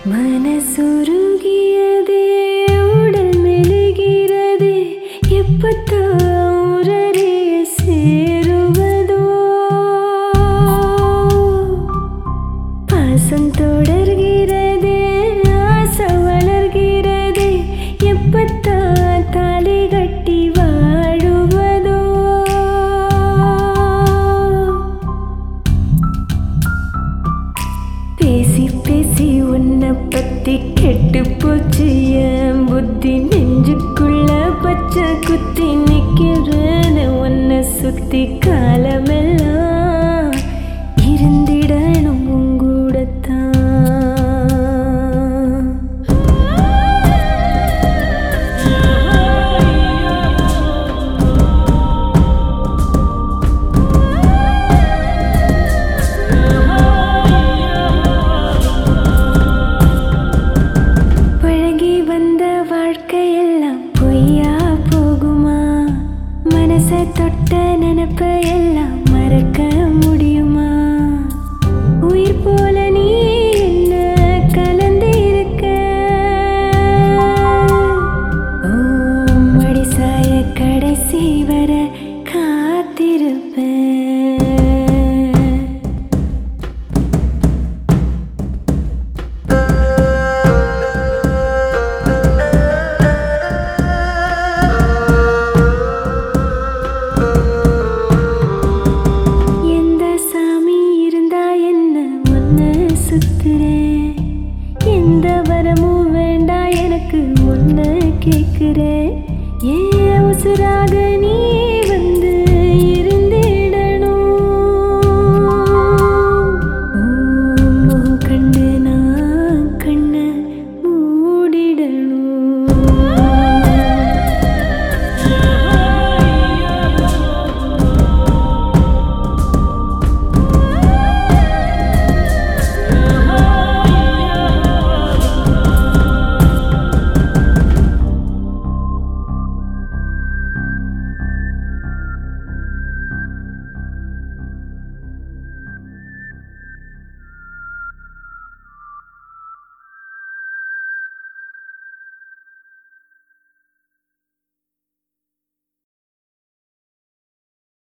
மனசுருகியதே உடல் மெழுகிறதே எப்பத்தாரே சேருவதோ பாசம் தொடர்கிறதே ஆசை வளர்கிறதே எப்பத்தா தாலி கட்டி வாழுவதோ பேசி பேசி உன்னை பத்தி கெட்டு போச்சு என் புத்தி நெஞ்சுக்குள்ள பச்சை குத்தி நிக்கிறேன்னு உன்னை சுத்தி காலமெல்லாம் இருந்திடணும் உங்கூடத்தான். வாழ்க்கையெல்லாம் பொய்யா போகுமா? மனசை தொட்ட நினைப்ப எல்லாம் மறக்க முடியுமா? உயிர் போல நீ என்ன கலந்து இருக்க மடிசாய கடைசி வர காத்திருப்பேன். எந்த வரமும் வேண்டாம் எனக்கு முன்ன கேட்கிறேன் ஏன் உசுராக